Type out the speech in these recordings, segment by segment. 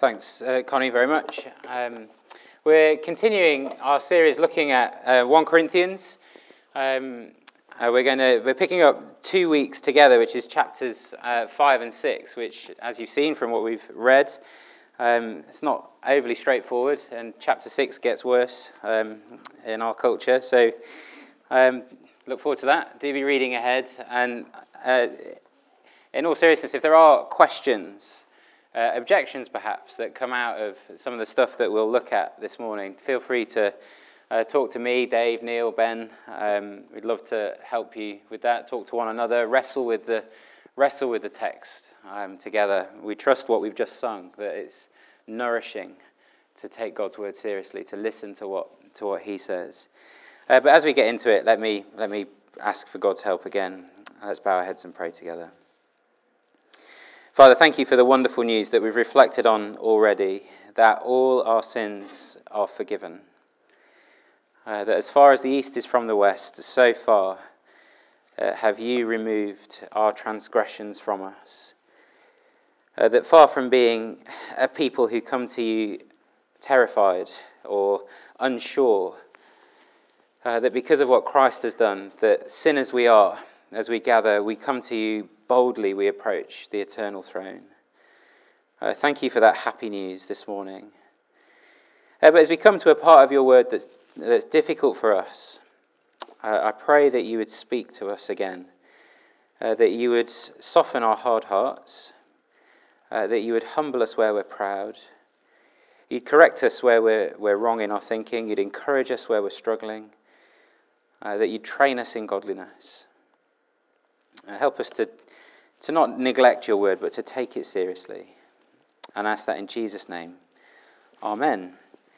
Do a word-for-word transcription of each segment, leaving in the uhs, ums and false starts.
Thanks, uh, Connie, very much. Um, we're continuing our series looking at uh, First Corinthians. Um, uh, we're going to we're picking up two weeks together, which is chapters uh, five and six, which, as you've seen from what we've read, um, it's not overly straightforward, and chapter six gets worse um, in our culture. So, um, look forward to that. Do be reading ahead, and uh, in all seriousness, if there are questions. Uh, objections, perhaps, that come out of some of the stuff that we'll look at this morning, feel free to uh, talk to me, Dave, Neil, Ben. Um, we'd love to help you with that. Talk to one another. Wrestle with the wrestle with the text um, together. We trust what we've just sung, that it's nourishing to take God's word seriously, to listen to what to what He says. Uh, but as we get into it, let me let me ask for God's help again. Let's bow our heads and pray together. Father, thank you for the wonderful news that we've reflected on already, that all our sins are forgiven. Uh, that as far as the east is from the west, so far uh, have you removed our transgressions from us. Uh, that far from being a people who come to you terrified or unsure, uh, that because of what Christ has done, that sinners we are, as we gather, we come to you boldly, we approach the eternal throne. Uh, thank you for that happy news this morning. Uh, but as we come to a part of your word that's, that's difficult for us, uh, I pray that you would speak to us again, uh, that you would soften our hard hearts, uh, that you would humble us where we're proud, you'd correct us where we're, we're wrong in our thinking, you'd encourage us where we're struggling, uh, that you'd train us in godliness. Uh, help us to to not neglect your word, but to take it seriously. And ask that in Jesus' name. Amen.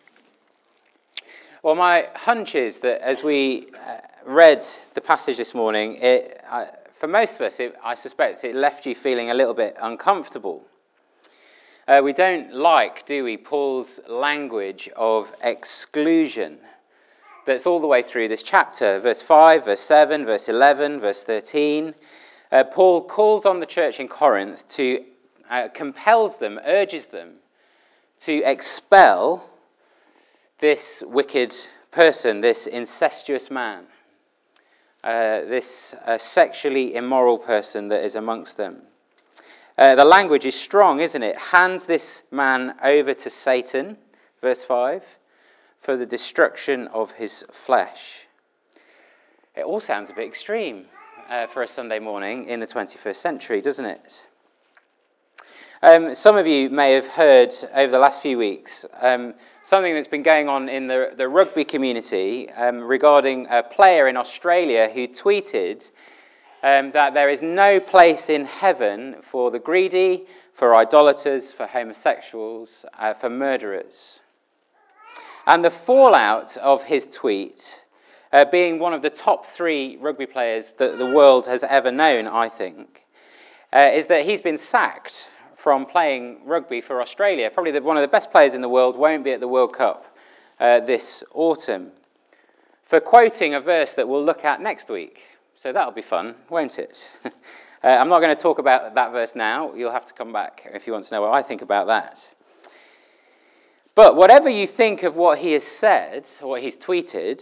Well, my hunch is that as we uh, read the passage this morning, it, uh, for most of us, it, I suspect it left you feeling a little bit uncomfortable. Uh, we don't like, do we, Paul's language of exclusion that's all the way through this chapter. Verse five, verse seven, verse eleven, verse thirteen. Uh, Paul calls on the church in Corinth to, uh, compels them, urges them to expel this wicked person, this incestuous man, uh, this uh, sexually immoral person that is amongst them. Uh, the language is strong, isn't it? Hands this man over to Satan, verse five, for the destruction of his flesh. It all sounds a bit extreme. Uh, for a Sunday morning in the twenty-first century, doesn't it? Um, some of you may have heard over the last few weeks um, something that's been going on in the, the rugby community um, regarding a player in Australia who tweeted um, that there is no place in heaven for the greedy, for idolaters, for homosexuals, uh, for murderers. And the fallout of his tweet, Uh, being one of the top three rugby players that the world has ever known, I think, uh, is that he's been sacked from playing rugby for Australia. Probably the, one of the best players in the world won't be at the World Cup uh, this autumn, for quoting a verse that we'll look at next week. So that'll be fun, won't it? uh, I'm not going to talk about that verse now. You'll have to come back if you want to know what I think about that. But whatever you think of what he has said, or what he's tweeted,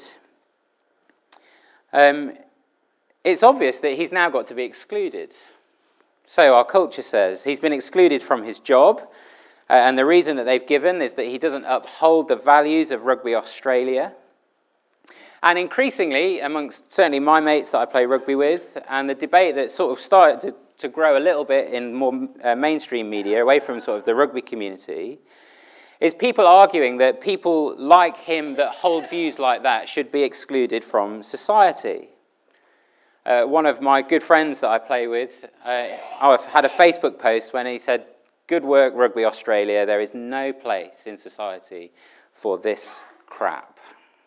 Um, it's obvious that he's now got to be excluded. So our culture says he's been excluded from his job, uh, and the reason that they've given is that he doesn't uphold the values of Rugby Australia. And increasingly, amongst certainly my mates that I play rugby with, and the debate that sort of started to, to grow a little bit in more uh, mainstream media, away from sort of the rugby community, is people arguing that people like him that hold views like that should be excluded from society. Uh, one of my good friends that I play with, uh, I've had a Facebook post when he said, "Good work, Rugby Australia. There is no place in society for this crap."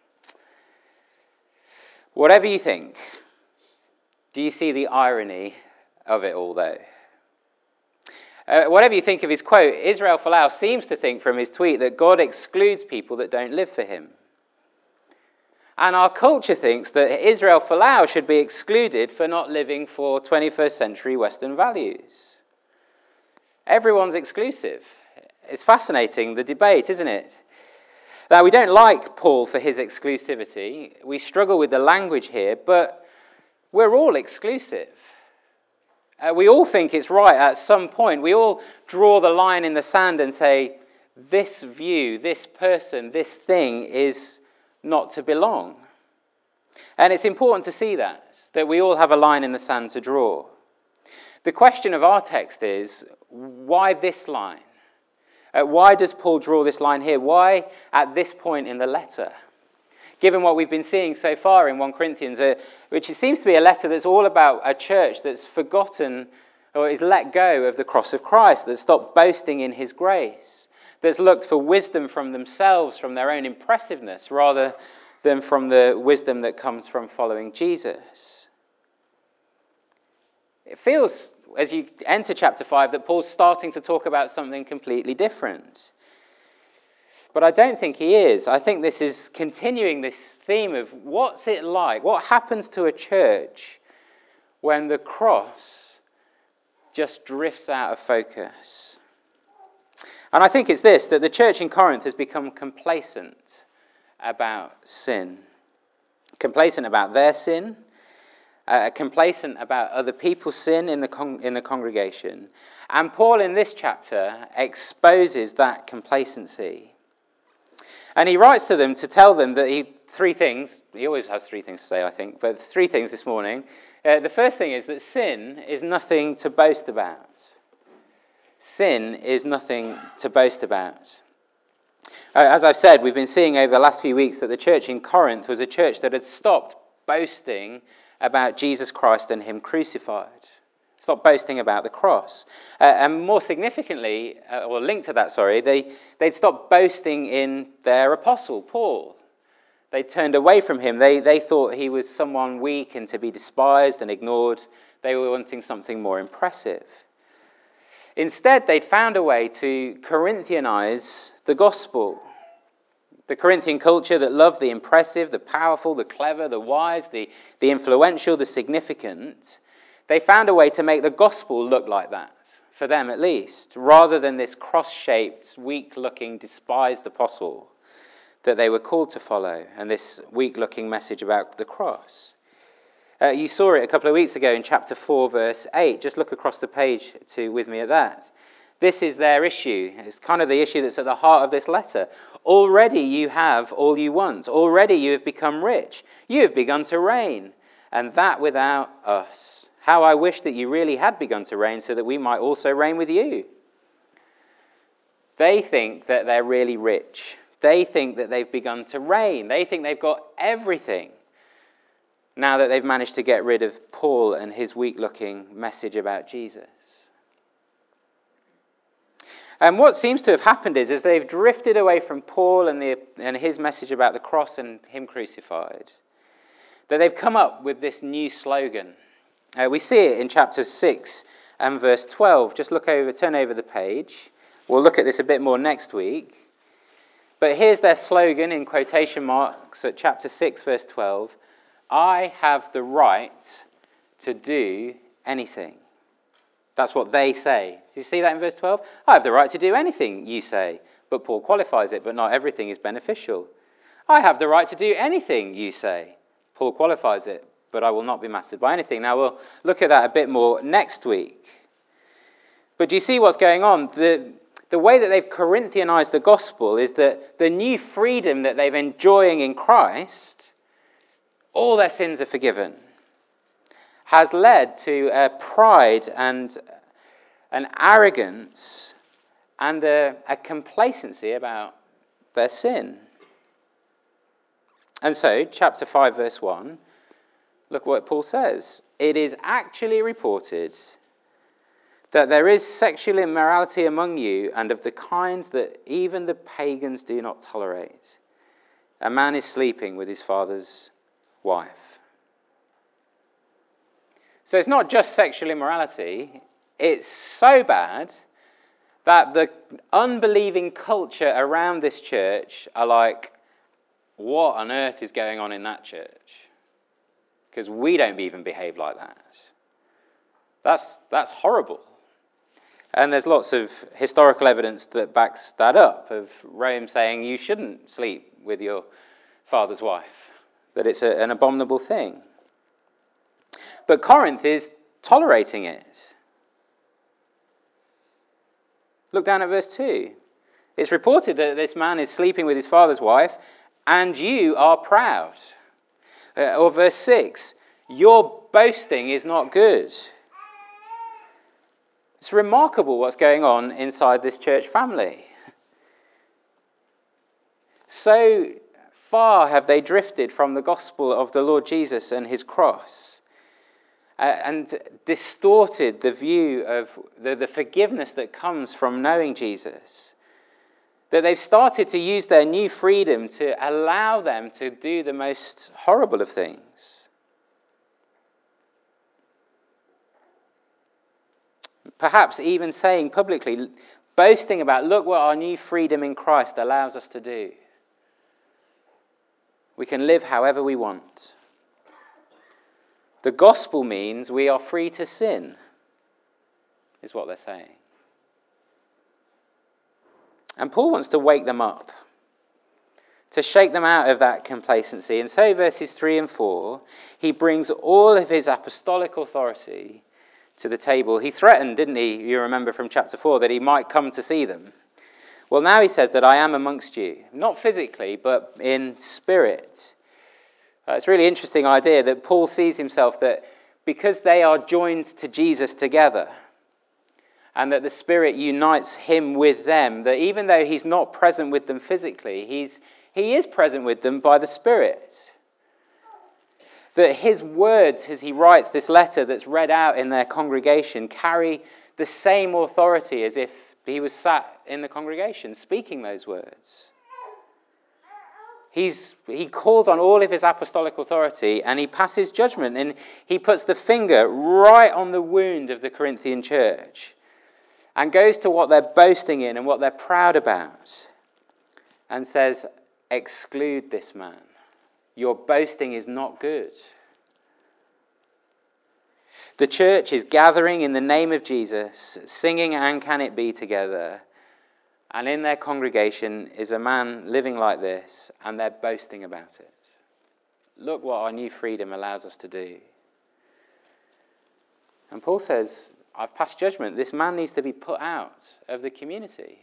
Whatever you think, do you see the irony of it all, though? Uh, whatever you think of his quote, Israel Folau seems to think from his tweet that God excludes people that don't live for him. And our culture thinks that Israel Folau should be excluded for not living for twenty-first century Western values. Everyone's exclusive. it's fascinating, the debate, isn't it? Now, we don't like Paul for his exclusivity. We struggle with the language here, but we're all exclusive. Uh, we all think it's right at some point. We all draw the line in the sand and say, this view, this person, this thing is not to belong. And it's important to see that, that we all have a line in the sand to draw. The question of our text is, why this line? Uh, why does Paul draw this line here? Why at this point in the letter? Given what we've been seeing so far in First Corinthians, uh, which it seems to be a letter that's all about a church that's forgotten or is let go of the cross of Christ, that's stopped boasting in his grace, that's looked for wisdom from themselves, from their own impressiveness, rather than from the wisdom that comes from following Jesus. It feels, as you enter chapter five, that Paul's starting to talk about something completely different. But I don't think he is. I think this is continuing this theme of what's it like, what happens to a church when the cross just drifts out of focus. And I think it's this, that the church in Corinth has become complacent about sin. Complacent about their sin, uh, complacent about other people's sin in the con- in the congregation. And Paul in this chapter exposes that complacency. And he writes to them to tell them that he, three things, he always has three things to say, I think, but three things this morning. Uh, the first thing is that sin is nothing to boast about. Sin is nothing to boast about. Uh, as I've said, we've been seeing over the last few weeks that the church in Corinth was a church that had stopped boasting about Jesus Christ and him crucified. Stop boasting about the cross. Uh, and more significantly, uh, or linked to that, sorry, they, they'd stopped boasting in their apostle, Paul. They turned away from him. They, they thought he was someone weak and to be despised and ignored. They were wanting something more impressive. Instead, they'd found a way to Corinthianize the gospel. The Corinthian culture that loved the impressive, the powerful, the clever, the wise, the, the influential, the significant. They found a way to make the gospel look like that, for them at least, rather than this cross-shaped, weak-looking, despised apostle that they were called to follow, and this weak-looking message about the cross. Uh, you saw it a couple of weeks ago in chapter four, verse eight. Just look across the page to with me at that. This is their issue. It's kind of the issue that's at the heart of this letter. Already you have all you want. Already you have become rich. You have begun to reign, and that without us. How I wish that you really had begun to reign so that we might also reign with you. They think that they're really rich. They think that they've begun to reign. They think they've got everything now that they've managed to get rid of Paul and his weak-looking message about Jesus. And what seems to have happened is, as they've drifted away from Paul and, the, and his message about the cross and him crucified, that they've come up with this new slogan. Uh, we see it in chapter six and verse twelve. Just look over, turn over the page. We'll look at this a bit more next week. But here's their slogan in quotation marks at chapter six, verse twelve. I have the right to do anything. That's what they say. Do you see that in verse twelve? I have the right to do anything, you say. But Paul qualifies it, but not everything is beneficial. I have the right to do anything, you say. Paul qualifies it, but I will not be mastered by anything. Now, we'll look at that a bit more next week. But do you see what's going on? The, the way that they've Corinthianized the gospel is that the new freedom that they've enjoying in Christ, all their sins are forgiven, has led to a pride and an arrogance and a, a complacency about their sin. And so, chapter five, verse one, look what Paul says. It is actually reported that there is sexual immorality among you, and of the kind that even the pagans do not tolerate. A man is sleeping with his father's wife. So it's not just sexual immorality. It's so bad that the unbelieving culture around this church are like, what on earth is going on in that church? Because we don't even behave like that. That's that's horrible. And there's lots of historical evidence that backs that up, of Rome saying you shouldn't sleep with your father's wife, that it's a, an abominable thing. But Corinth is tolerating it. Look down at verse two. It's reported that this man is sleeping with his father's wife, and you are proud. Uh, or verse six, your boasting is not good. It's remarkable what's going on inside this church family. So far have they drifted from the gospel of the Lord Jesus and his cross, uh, and distorted the view of the, the forgiveness that comes from knowing Jesus, that they've started to use their new freedom to allow them to do the most horrible of things. Perhaps even saying publicly, boasting about, look what our new freedom in Christ allows us to do. We can live however we want. The gospel means we are free to sin, is what they're saying. And Paul wants to wake them up, to shake them out of that complacency. And so verses three and four, he brings all of his apostolic authority to the table. He threatened, didn't he, you remember from chapter four, that he might come to see them. Well, now he says that I am amongst you, not physically, but in spirit. Uh, it's a really interesting idea that Paul sees himself that because they are joined to Jesus together, and that the Spirit unites him with them, that even though he's not present with them physically, he's he is present with them by the Spirit. That his words, as he writes this letter that's read out in their congregation, carry the same authority as if he was sat in the congregation speaking those words. He's, he calls on all of his apostolic authority and he passes judgment, and he puts the finger right on the wound of the Corinthian church and goes to what they're boasting in and what they're proud about and says, exclude this man. Your boasting is not good. The church is gathering in the name of Jesus, singing And Can It Be together. And in their congregation is a man living like this, and they're boasting about it. Look what our new freedom allows us to do. And Paul says, I've passed judgment. This man needs to be put out of the community.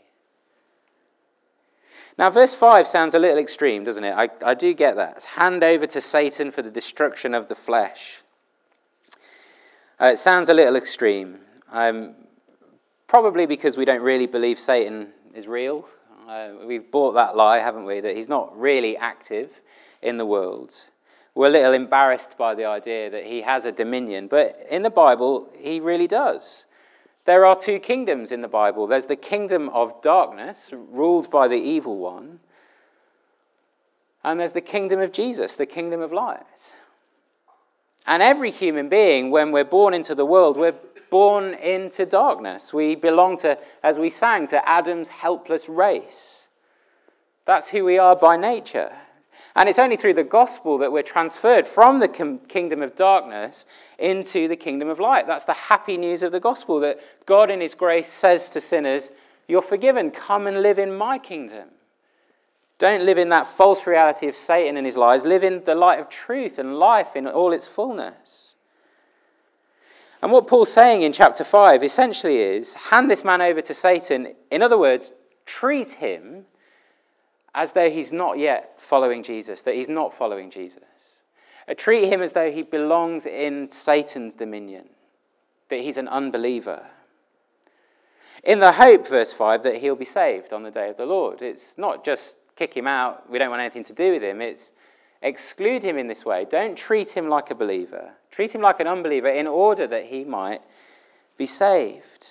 Now, verse five sounds a little extreme, doesn't it? I, I do get that. It's hand over to Satan for the destruction of the flesh. Uh, it sounds a little extreme. Um, probably because we don't really believe Satan is real. Uh, we've bought that lie, haven't we? That he's not really active in the world. We're a little embarrassed by the idea that he has a dominion. But in the Bible, he really does. There are two kingdoms in the Bible. There's the kingdom of darkness, ruled by the evil one. And there's the kingdom of Jesus, the kingdom of light. And every human being, when we're born into the world, we're born into darkness. We belong to, as we sang, to Adam's helpless race. That's who we are by nature. And it's only through the gospel that we're transferred from the com- kingdom of darkness into the kingdom of light. That's the happy news of the gospel, that God in his grace says to sinners, you're forgiven, come and live in my kingdom. Don't live in that false reality of Satan and his lies. Live in the light of truth and life in all its fullness. And what Paul's saying in chapter five essentially is, hand this man over to Satan. In other words, treat him as though he's not yet following Jesus, that he's not following Jesus. Uh, treat him as though he belongs in Satan's dominion, that he's an unbeliever. In the hope, verse five, that he'll be saved on the day of the Lord. It's not just kick him out, we don't want anything to do with him. It's exclude him in this way. Don't treat him like a believer. Treat him like an unbeliever in order that he might be saved.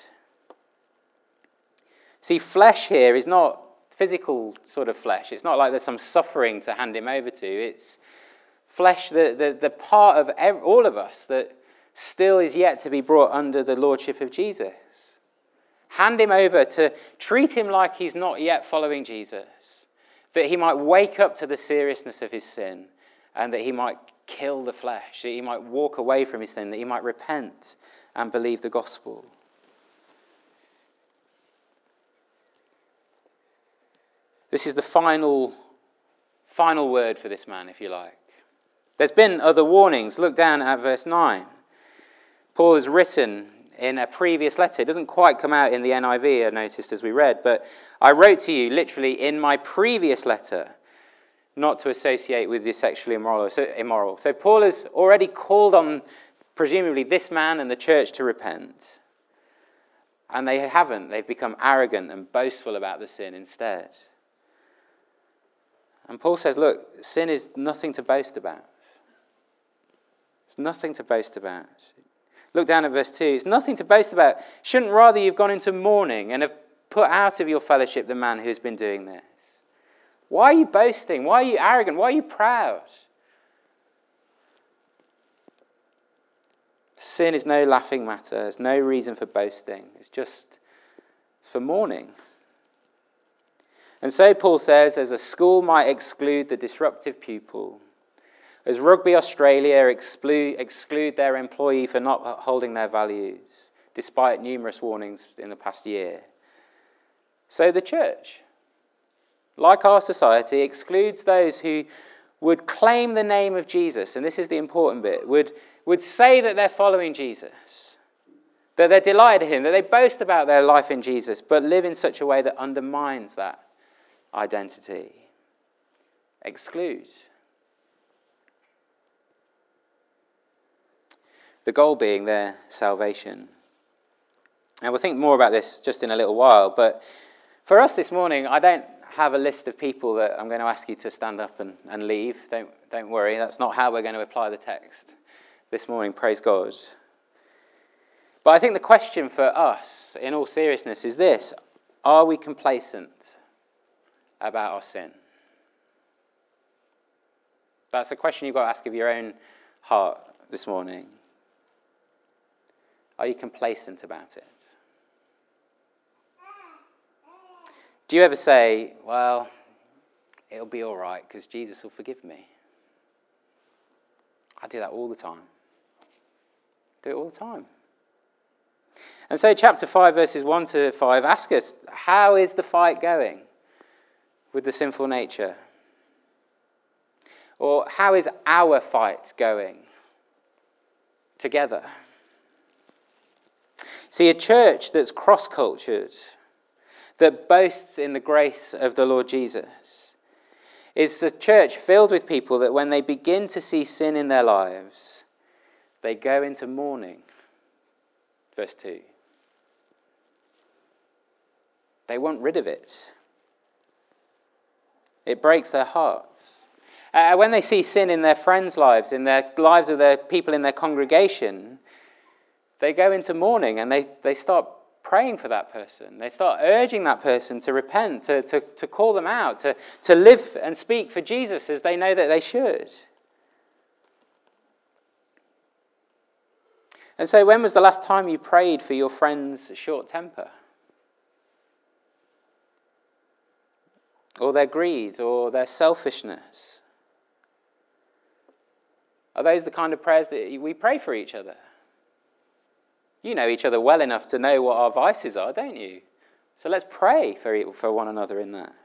See, flesh here is not physical sort of flesh. It's not like there's some suffering to hand him over to. It's flesh, the, the, the part of every, all of us that still is yet to be brought under the lordship of Jesus. Hand him over to treat him like he's not yet following Jesus, that he might wake up to the seriousness of his sin and that he might kill the flesh, that he might walk away from his sin, that he might repent and believe the gospel. This is the final, final word for this man, if you like. There's been other warnings. Look down at verse nine. Paul has written in a previous letter. It doesn't quite come out in the N I V, I noticed as we read, but I wrote to you literally in my previous letter not to associate with the sexually immoral. So, immoral. so Paul has already called on, presumably, this man and the church to repent. And they haven't. They've become arrogant and boastful about the sin instead. And Paul says, look, sin is nothing to boast about. It's nothing to boast about. Look down at verse two. It's nothing to boast about. Shouldn't rather you've gone into mourning and have put out of your fellowship the man who's been doing this? Why are you boasting? Why are you arrogant? Why are you proud? Sin is no laughing matter. There's no reason for boasting. It's just it's for mourning. And so Paul says, as a school might exclude the disruptive pupil, as Rugby Australia exclude, exclude their employee for not holding their values, despite numerous warnings in the past year, so the church, like our society, excludes those who would claim the name of Jesus, and this is the important bit, would, would say that they're following Jesus, that they're delighted in him, that they boast about their life in Jesus, but live in such a way that undermines that identity. Exclude. The goal being their salvation. And we'll think more about this just in a little while, but for us this morning, I don't have a list of people that I'm going to ask you to stand up and, and leave. Don't, don't worry, that's not how we're going to apply the text this morning, praise God. But I think the question for us, in all seriousness, is this: are we complacent about our sin? That's a question you've got to ask of your own heart this morning. Are you complacent about it? Do you ever say, well, it'll be all right because Jesus will forgive me? I do that all the time. Do it all the time. And so chapter five, verses one to five, ask us, how is the fight going with the sinful nature? Or how is our fight going together? See, a church that's cross-cultured, that boasts in the grace of the Lord Jesus, is a church filled with people that when they begin to see sin in their lives, they go into mourning. Verse two. They want rid of it. It breaks their hearts. Uh, when they see sin in their friends' lives, in their lives of their people in their congregation, they go into mourning and they, they start praying for that person. They start urging that person to repent, to, to, to call them out, to, to live and speak for Jesus as they know that they should. And so when was the last time you prayed for your friend's short temper? Or their greed, or their selfishness? Are those the kind of prayers that we pray for each other? You know each other well enough to know what our vices are, don't you? So let's pray for, for one another in that.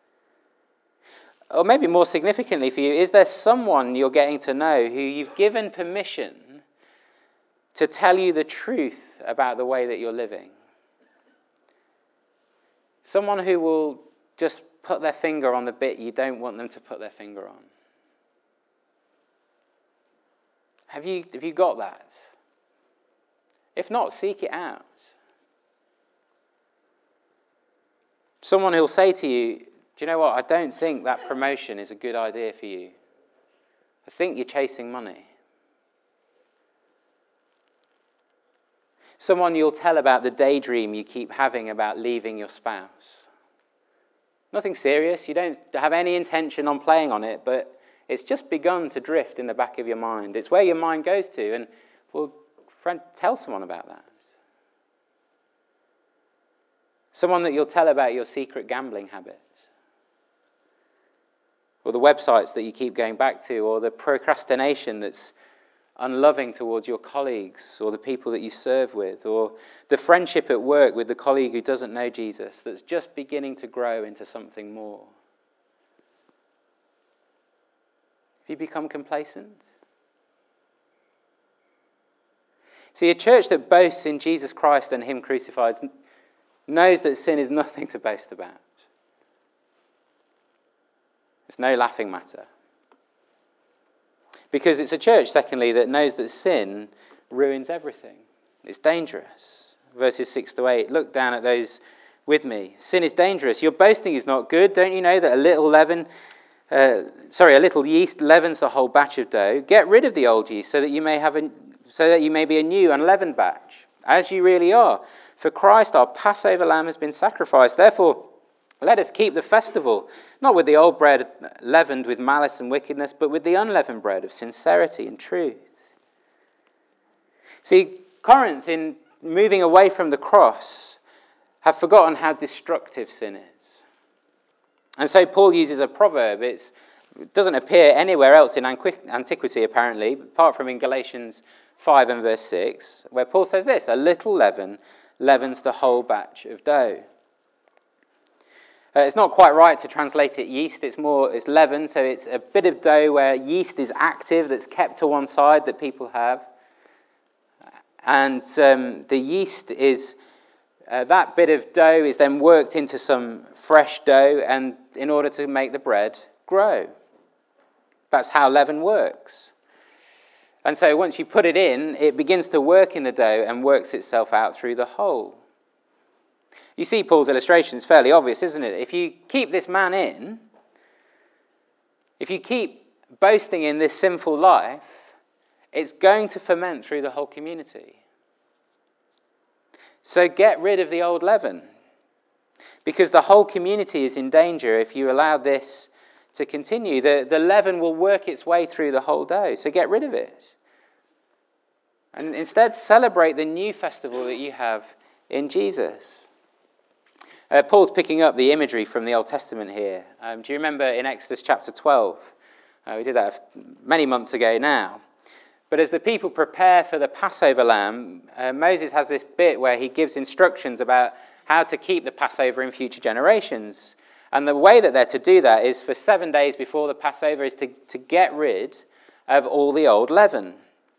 Or maybe more significantly for you, is there someone you're getting to know who you've given permission to tell you the truth about the way that you're living? Someone who will just put their finger on the bit you don't want them to put their finger on. Have you, have you got that? If not, seek it out. Someone who'll say to you, do you know what, I don't think that promotion is a good idea for you. I think you're chasing money. Someone you'll tell about the daydream you keep having about leaving your spouse. Nothing serious, you don't have any intention on playing on it, but it's just begun to drift in the back of your mind. It's where your mind goes to, and, well, friend, tell someone about that. Someone that you'll tell about your secret gambling habit. Or the websites that you keep going back to, or the procrastination that's unloving towards your colleagues, or the people that you serve with, or the friendship at work with the colleague who doesn't know Jesus, that's just beginning to grow into something more. you become complacent? See, a church that boasts in Jesus Christ and him crucified knows that sin is nothing to boast about. It's no laughing matter. Because it's a church, secondly, that knows that sin ruins everything. It's dangerous. Verses six to eight. Look down at those with me. Sin is dangerous. Your boasting is not good. Don't you know that a little leaven, uh, sorry, a little yeast leavens the whole batch of dough? Get rid of the old yeast so that you may have a, so that you may be a new unleavened batch, as you really are. For Christ, our Passover lamb, has been sacrificed. Therefore, let us keep the festival, not with the old bread leavened with malice and wickedness, but with the unleavened bread of sincerity and truth. See, Corinth, in moving away from the cross, have forgotten how destructive sin is. And so Paul uses a proverb. It's, it doesn't appear anywhere else in antiquity, apparently, apart from in Galatians five and verse six, where Paul says this: a little leaven leavens the whole batch of dough. Uh, it's not quite right to translate it yeast. It's more, it's leaven, so it's a bit of dough where yeast is active, that's kept to one side, that people have. And um, the yeast is, uh, that bit of dough is then worked into some fresh dough, and in order to make the bread grow. That's how leaven works. And so once you put it in, it begins to work in the dough and works itself out through the whole. You see Paul's illustration is fairly obvious, isn't it? If you keep this man in, if you keep boasting in this sinful life, it's going to ferment through the whole community. So get rid of the old leaven, because the whole community is in danger if you allow this to continue. The, the leaven will work its way through the whole dough, so get rid of it. And instead celebrate the new festival that you have in Jesus. Uh, Paul's picking up the imagery from the Old Testament here. Um, do you remember in Exodus chapter twelve? Uh, we did that many months ago now. But as the people prepare for the Passover lamb, uh, Moses has this bit where he gives instructions about how to keep the Passover in future generations. And the way that they're to do that is for seven days before the Passover is to, to get rid of all the old leaven.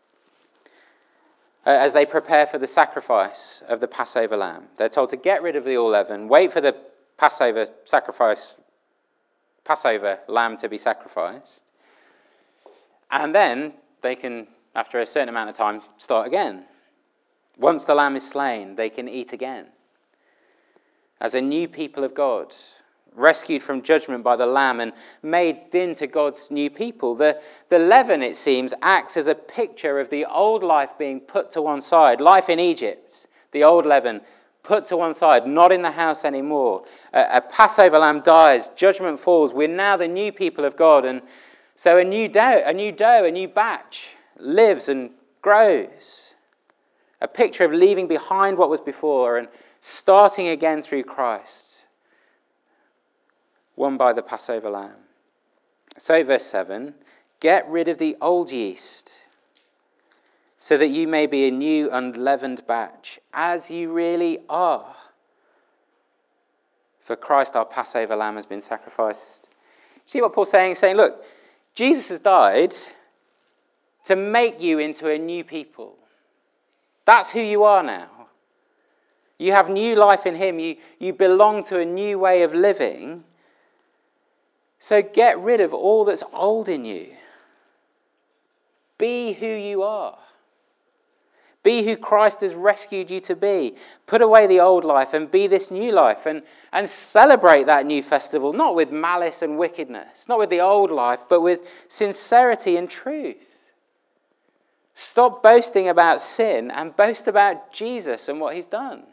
Uh, as they prepare for the sacrifice of the Passover lamb. They're told to get rid of the all leaven, wait for the Passover sacrifice, Passover lamb to be sacrificed, and then they can, after a certain amount of time, start again. Once the lamb is slain, they can eat again. As a new people of God, rescued from judgment by the Lamb and made into God's new people. The, the leaven, it seems, acts as a picture of the old life being put to one side. Life in Egypt, the old leaven, put to one side, not in the house anymore. A, a Passover lamb dies, judgment falls. We're now the new people of God. And so a new dough, a new dough, a new batch lives and grows. A picture of leaving behind what was before and starting again through Christ. Won by the Passover lamb. So verse seven, get rid of the old yeast, so that you may be a new unleavened batch, as you really are. For Christ our Passover lamb has been sacrificed. See what Paul's saying? He's saying, look, Jesus has died to make you into a new people. That's who you are now. You have new life in him. You, you belong to a new way of living. So get rid of all that's old in you. Be who you are. Be who Christ has rescued you to be. Put away the old life and be this new life. And, and celebrate that new festival, not with malice and wickedness, not with the old life, but with sincerity and truth. Stop boasting about sin and boast about Jesus and what he's done.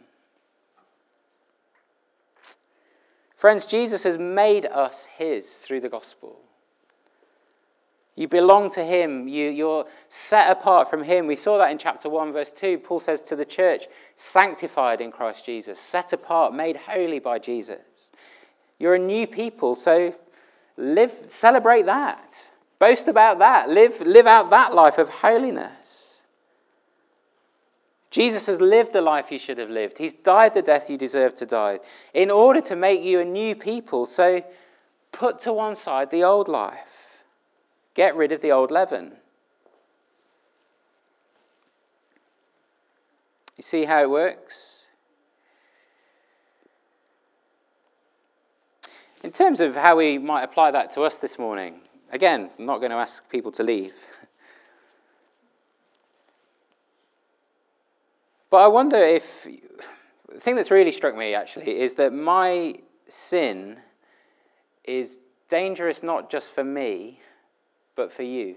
Friends, Jesus has made us his through the gospel. You belong to him. You, you're set apart from him. We saw that in chapter one, verse two. Paul says to the church, sanctified in Christ Jesus, set apart, made holy by Jesus. You're a new people, so live, celebrate that. Boast about that. Live, live out that life of holiness. Jesus has lived the life you should have lived. He's died the death you deserve to die in order to make you a new people. So put to one side the old life. Get rid of the old leaven. You see how it works? In terms of how we might apply that to us this morning, again, I'm not going to ask people to leave. But I wonder if, the thing that's really struck me actually is that my sin is dangerous not just for me, but for you.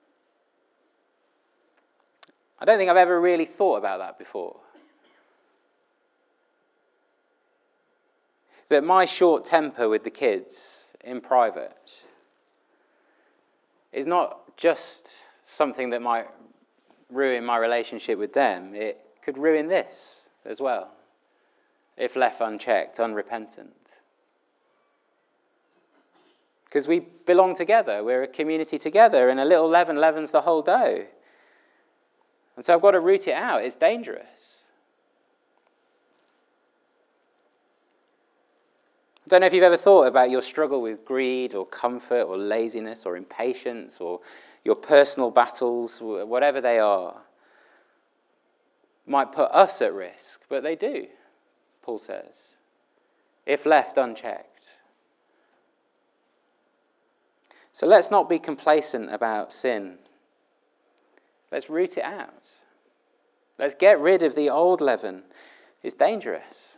I don't think I've ever really thought about that before. That my short temper with the kids in private is not just something that might ruin my relationship with them. It could ruin this as well, if left unchecked, unrepentant. Because we belong together, we're a community together, and a little leaven leavens the whole dough. And so I've got to root it out. It's dangerous. I don't know if you've ever thought about your struggle with greed or comfort or laziness or impatience or your personal battles, whatever they are, might put us at risk, but they do, Paul says, if left unchecked. So let's not be complacent about sin. Let's root it out. Let's get rid of the old leaven. It's dangerous.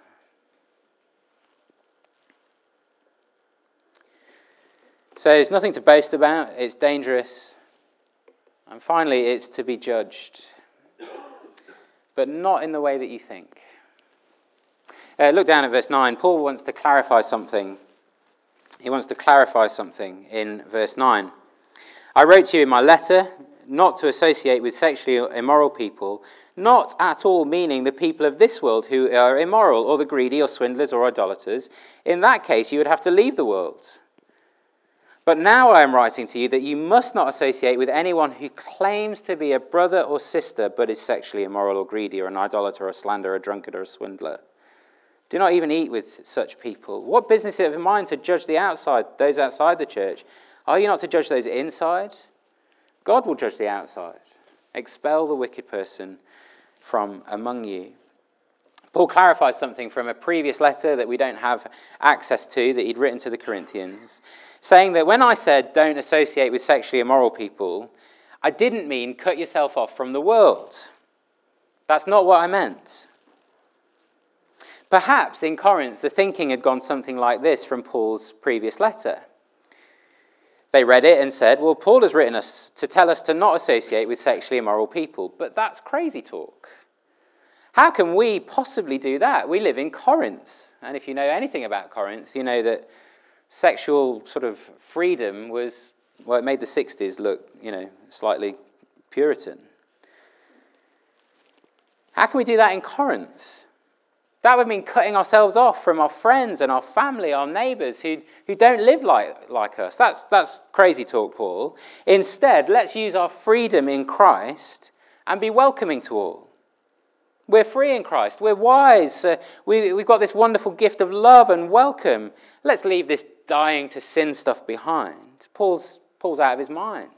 So it's nothing to boast about. It's dangerous. And finally, it's to be judged. But not in the way that you think. Uh, look down at verse nine. Paul wants to clarify something. He wants to clarify something in verse nine. I wrote to you in my letter not to associate with sexually immoral people, not at all meaning the people of this world who are immoral, or the greedy, or swindlers, or idolaters. In that case, you would have to leave the world. But now I am writing to you that you must not associate with anyone who claims to be a brother or sister, but is sexually immoral, or greedy, or an idolater, or a slanderer, a drunkard, or a swindler. Do not even eat with such people. What business is it of mine to judge the outside, those outside the church? Are you not to judge those inside? God will judge the outside. Expel the wicked person from among you. Paul clarifies something from a previous letter that we don't have access to, that he'd written to the Corinthians, saying that when I said don't associate with sexually immoral people, I didn't mean cut yourself off from the world. That's not what I meant. Perhaps in Corinth, the thinking had gone something like this from Paul's previous letter. They read it and said, well, Paul has written us to tell us to not associate with sexually immoral people, but that's crazy talk. How can we possibly do that? We live in Corinth. And if you know anything about Corinth, you know that sexual sort of freedom was, well, it made the sixties look, you know, slightly Puritan. How can we do that in Corinth? That would mean cutting ourselves off from our friends and our family, our neighbours who, who don't live like, like us. That's, that's crazy talk, Paul. Instead, let's use our freedom in Christ and be welcoming to all. We're free in Christ. We're wise. Uh, we, we've got this wonderful gift of love and welcome. Let's leave this dying to sin stuff behind. Paul's, Paul's out of his mind.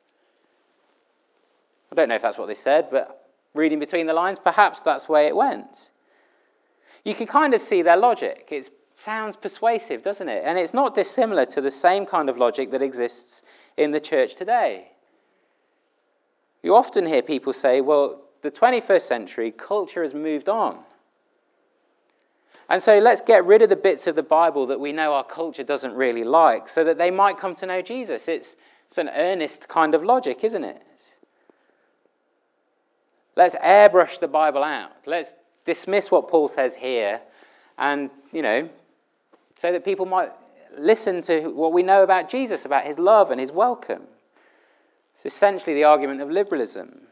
I don't know if that's what they said, but reading between the lines, perhaps that's the way it went. You can kind of see their logic. It sounds persuasive, doesn't it? And it's not dissimilar to the same kind of logic that exists in the church today. You often hear people say, well, the twenty-first century culture has moved on. And so let's get rid of the bits of the Bible that we know our culture doesn't really like so that they might come to know Jesus. It's, it's an earnest kind of logic, isn't it? Let's airbrush the Bible out. Let's dismiss what Paul says here and, you know, so that people might listen to what we know about Jesus, about his love and his welcome. It's essentially the argument of liberalism.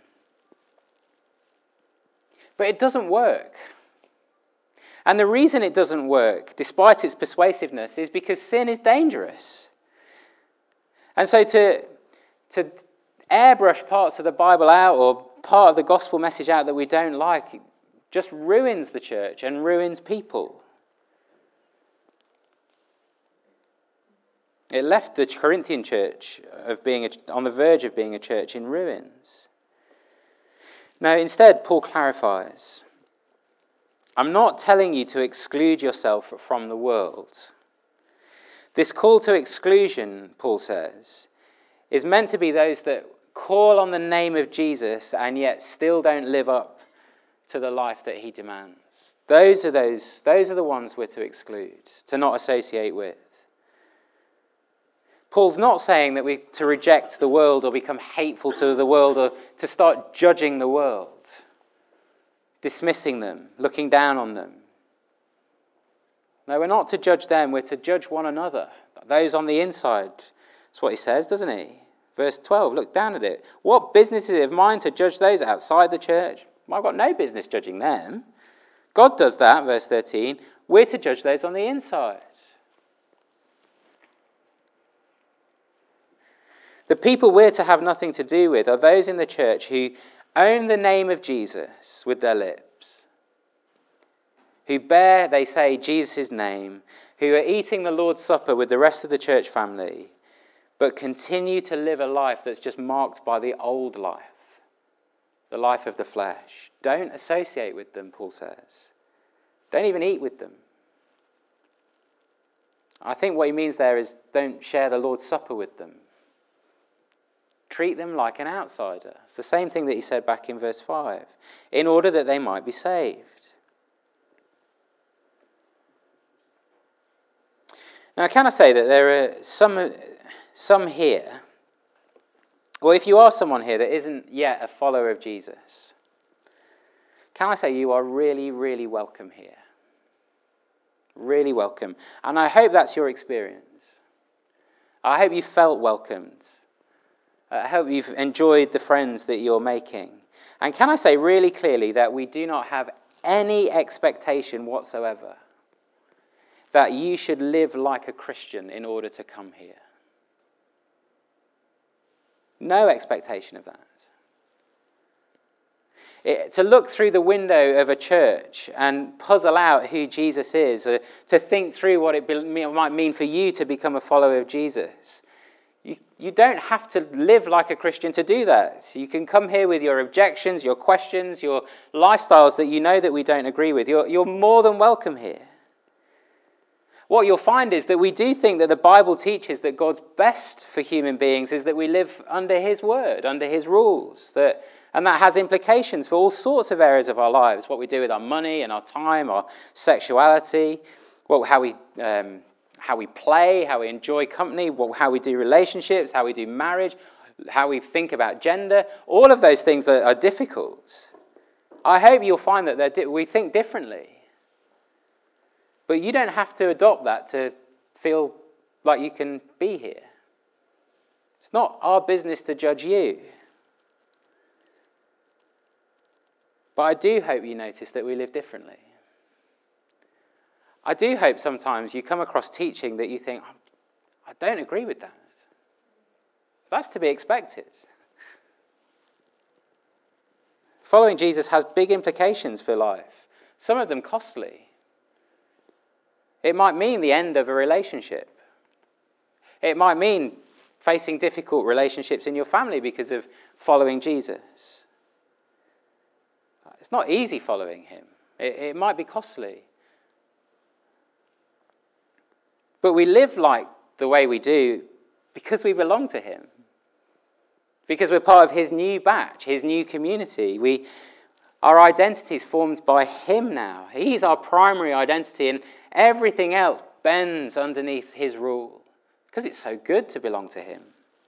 But it doesn't work. And the reason it doesn't work, despite its persuasiveness, is because sin is dangerous. And so to, to airbrush parts of the Bible out or part of the gospel message out that we don't like just ruins the church and ruins people. It left the Corinthian church of being a, on the verge of being a church in ruins. Now, instead, Paul clarifies, I'm not telling you to exclude yourself from the world. This call to exclusion, Paul says, is meant to be those that call on the name of Jesus and yet still don't live up to the life that he demands. Those are those, those are the ones we're to exclude, to not associate with. Paul's not saying that we're to reject the world or become hateful to the world or to start judging the world, dismissing them, looking down on them. No, we're not to judge them, we're to judge one another. Those on the inside. That's what he says, doesn't he? Verse twelve, look down at it. What business is it of mine to judge those outside the church? I've got no business judging them. God does that, verse thirteen. We're to judge those on the inside. The people we're to have nothing to do with are those in the church who own the name of Jesus with their lips, who bear, they say, Jesus' name, who are eating the Lord's Supper with the rest of the church family, but continue to live a life that's just marked by the old life, the life of the flesh. Don't associate with them, Paul says. Don't even eat with them. I think what he means there is don't share the Lord's Supper with them. Treat them like an outsider. It's the same thing that he said back in verse five, in order that they might be saved. Now, can I say that there are some, some here, or if you are someone here that isn't yet a follower of Jesus, can I say you are really, really welcome here? Really welcome. And I hope that's your experience. I hope you felt welcomed. I hope you've enjoyed the friends that you're making. And can I say really clearly that we do not have any expectation whatsoever that you should live like a Christian in order to come here. No expectation of that. It, to look through the window of a church and puzzle out who Jesus is, or to think through what it be, might mean for you to become a follower of Jesus, you, you don't have to live like a Christian to do that. You can come here with your objections, your questions, your lifestyles that you know that we don't agree with. You're, you're more than welcome here. What you'll find is that we do think that the Bible teaches that God's best for human beings is that we live under his word, under his rules. That, and that has implications for all sorts of areas of our lives. What we do with our money and our time, our sexuality, what, how we um, how we play, how we enjoy company, what, how we do relationships, how we do marriage, how we think about gender. All of those things are, are difficult. I hope you'll find that they're di- we think differently. But you don't have to adopt that to feel like you can be here. It's not our business to judge you. But I do hope you notice that we live differently. I do hope sometimes you come across teaching that you think, I don't agree with that. That's to be expected. Following Jesus has big implications for life, some of them costly. It might mean the end of a relationship. It might mean facing difficult relationships in your family because of following Jesus. It's not easy following him. It, it might be costly. But we live like the way we do because we belong to him. Because we're part of his new batch, his new community. We, our identity is formed by him now. He's our primary identity, and everything else bends underneath his rule because it's so good to belong to him.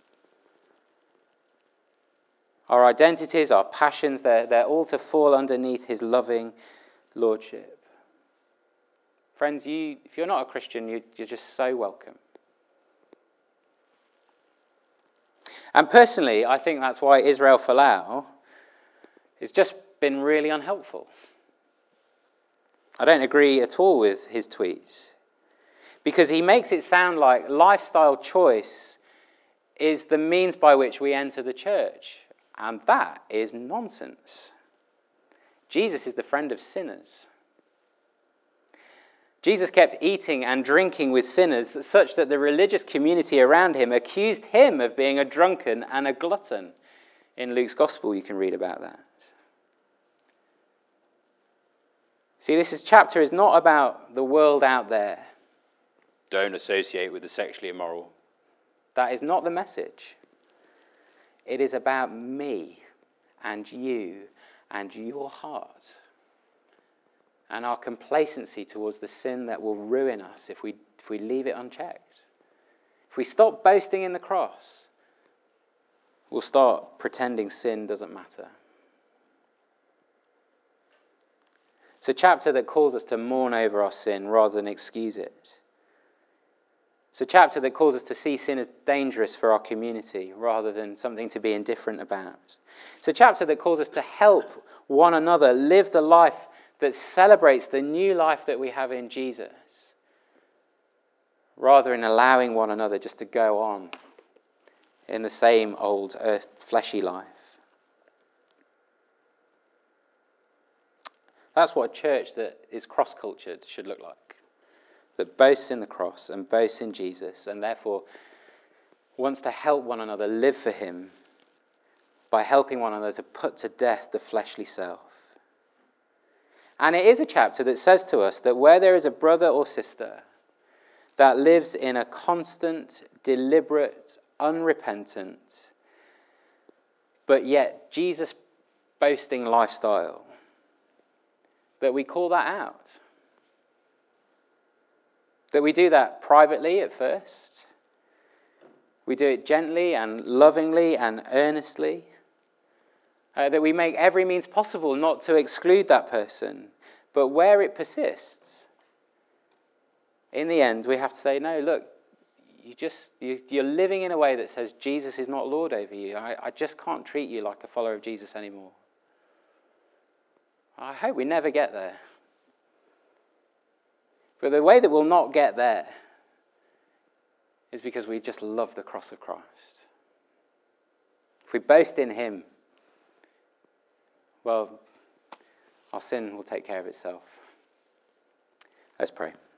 Our identities, our passions, they're, they're all to fall underneath his loving lordship. Friends, you, if you're not a Christian, you, you're just so welcome. And personally, I think that's why Israel Folau has just been really unhelpful. I don't agree at all with his tweets. Because he makes it sound like lifestyle choice is the means by which we enter the church. And that is nonsense. Jesus is the friend of sinners. Jesus kept eating and drinking with sinners, such that the religious community around him accused him of being a drunken and a glutton. In Luke's Gospel, you can read about that. See, this is, chapter is not about the world out there. Don't associate with the sexually immoral. That is not the message. It is about me and you and your heart and our complacency towards the sin that will ruin us if we if we leave it unchecked. If we stop boasting in the cross, we'll start pretending sin doesn't matter. It's a chapter that calls us to mourn over our sin rather than excuse it. It's a chapter that calls us to see sin as dangerous for our community rather than something to be indifferent about. It's a chapter that calls us to help one another live the life that celebrates the new life that we have in Jesus, rather than allowing one another just to go on in the same old earth fleshy life. That's what a church that is cross-cultured should look like. That boasts in the cross and boasts in Jesus and therefore wants to help one another live for him by helping one another to put to death the fleshly self. And it is a chapter that says to us that where there is a brother or sister that lives in a constant, deliberate, unrepentant, but yet Jesus boasting lifestyle, that we call that out. That we do that privately at first. We do it gently and lovingly and earnestly. Uh, that we make every means possible not to exclude that person. But where it persists, in the end we have to say, no, look, you just, you, you're living in a way that says Jesus is not Lord over you. I, I just can't treat you like a follower of Jesus anymore. I hope we never get there. But the way that we'll not get there is because we just love the cross of Christ. If we boast in him, well, our sin will take care of itself. Let's pray.